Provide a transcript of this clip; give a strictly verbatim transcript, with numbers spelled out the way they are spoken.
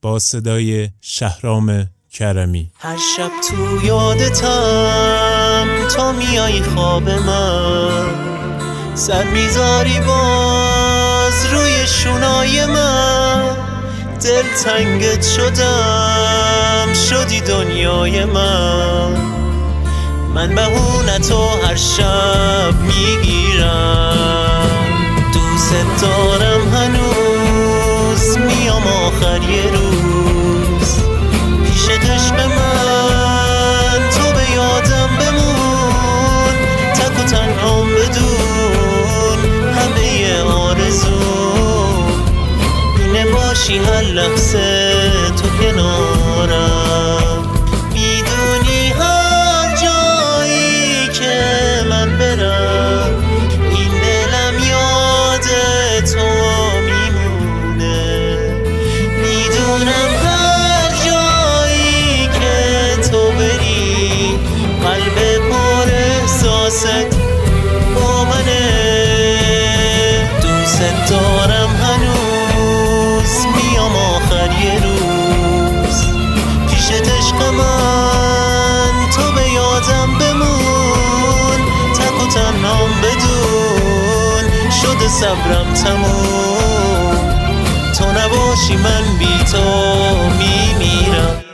با صدای شهرام کرمی. هر شب تو یادتم، تو میای خواب من، سر میذاری باز روی شونای من، دل تنگت شدم، شدی دنیای من. من بهونتو هر شب میگیرم، دوست دارم هنوز، میام آخر یه روز پیش عشق من، تو به یادم بمون، تک و تنهام بدون همه آرزوم اینه باشی هر لحظه تو کنارم. میدونی هر جایی که من برم، این دلم یاد تو میمونه. میدونم هر جایی که تو بری، قلب پر احساست با منه. دوست دارم هنوز، میام آخر یه روز پیش عشق من، تو به یادم بمون، تک و تنهام بدون شده صبرم تموم، تو نباشی من بی تو میمیرم.